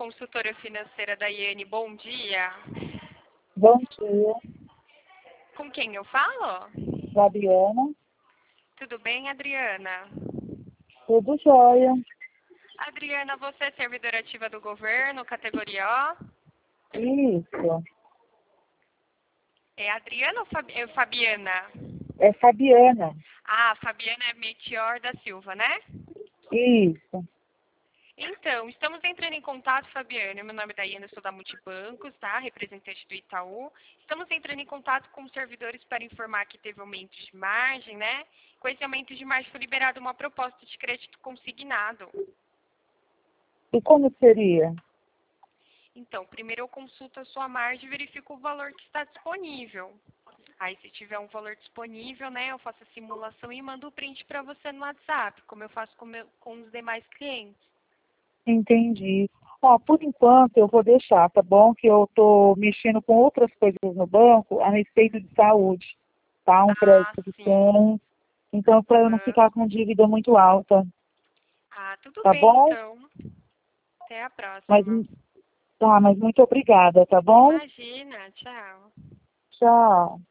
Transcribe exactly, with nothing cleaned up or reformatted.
consultora financeira da Iane. Bom dia. Bom dia, Com quem eu falo? Fabiana. Tudo bem, Adriana? Tudo jóia. Adriana, você é servidora ativa do governo, categoria O? Isso. É Adriana ou Fabi- é Fabiana? É Fabiana. Ah, Fabiana é Meteor da Silva, né? Isso. Então, estamos entrando em contato, Fabiana. Meu nome é Daiane, eu sou da Multibancos, tá? Representante do Itaú. Estamos entrando em contato com os servidores para informar que teve aumento de margem, né? Com esse aumento de margem foi liberada uma proposta de crédito consignado. E como seria? Então, primeiro eu consulto a sua margem e verifico o valor que está disponível. Aí, se tiver um valor disponível, né, eu faço a simulação e mando o print para você no WhatsApp, como eu faço com, meu- com os demais clientes. Entendi. Ó, por enquanto eu vou deixar, tá bom? Que eu tô mexendo com outras coisas no banco a respeito de saúde, tá? Um Ah, crédito que sim. tem. Então, para eu não Aham. ficar com dívida muito alta, Ah, tudo tá bem, bom? então. Até a Mas, próxima. tá, mas muito obrigada, tá bom? Imagina, tchau. Tchau.